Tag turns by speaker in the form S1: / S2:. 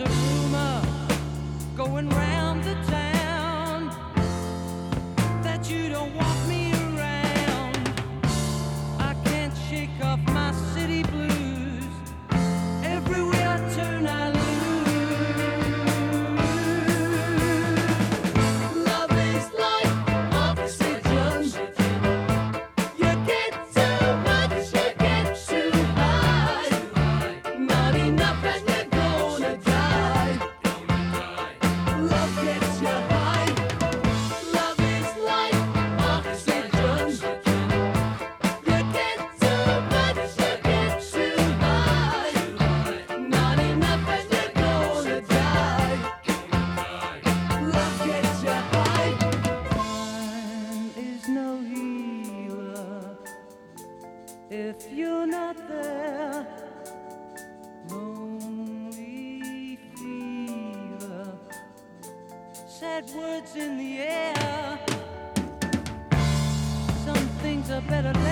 S1: a rumor going round the town that you don't want me around. I can't shake off my city blues. Everywhere I turn, I lose. Love is like oxygen. You get too much, you get too high. Not enough, and you're gonna die. Love gets you high. Love is like oxygen. You get too much, you get too high. Not enough, and you're gonna die. Love gets you high. Time is no healer if you're not there. Lonely fever, sad words in the air. Some things are better